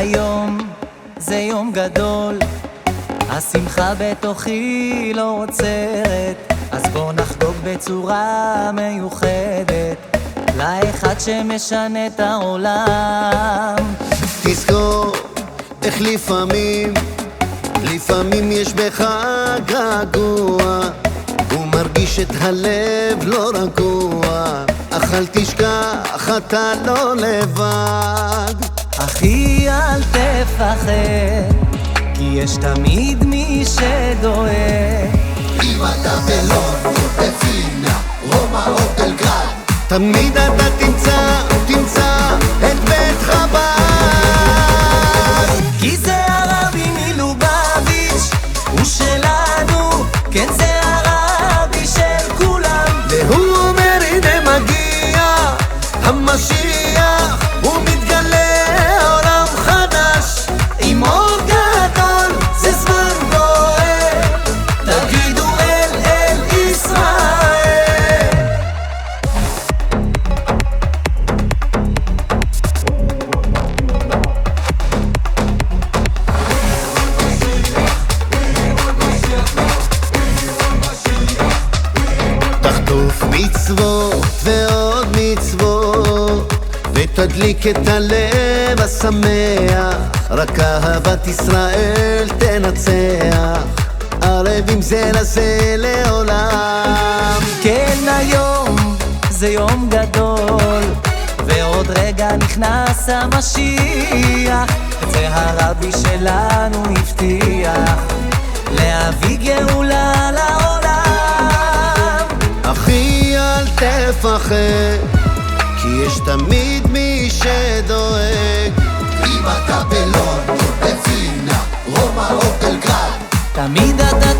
היום זה יום גדול, השמחה בתוכי לא עוצרת, אז בוא נחגוג בצורה מיוחדת לאחד שמשנה את העולם. תזכור איך לפעמים יש בך געגוע, הוא מרגיש את הלב לא רגוע, אך אל תשכח אתה לא לבד. אחי אל תפחד, כי יש תמיד מי שדואג. אם אתה בלונדון, בווינה, רומא או בלגרד, תמיד אתה תמצא את בית חב"ד. כי זה הרבי מלובביץ', הוא שלנו, כן זה הרבי של כולם. והוא אומר הנה מגיע המשיח, הוא מתגלה עולם חדש עם אור גדול, זה זמן גואל, תגידו אל ישראל. תחטוף מצוות ועוד מצוות ותדליק את הלב השמח, רק אהבת ישראל תנצח, ערבים זה לזה לעולם. כן היום זה יום גדול, ועוד רגע נכנס המשיח, זה הרבי שלנו הבטיח להביא גאולה לעולם. אחי אל תפחד, כי יש תמיד מי שדואג. אם אתה בלונדון, בווינה, רומא או בלגרד, תמיד אתה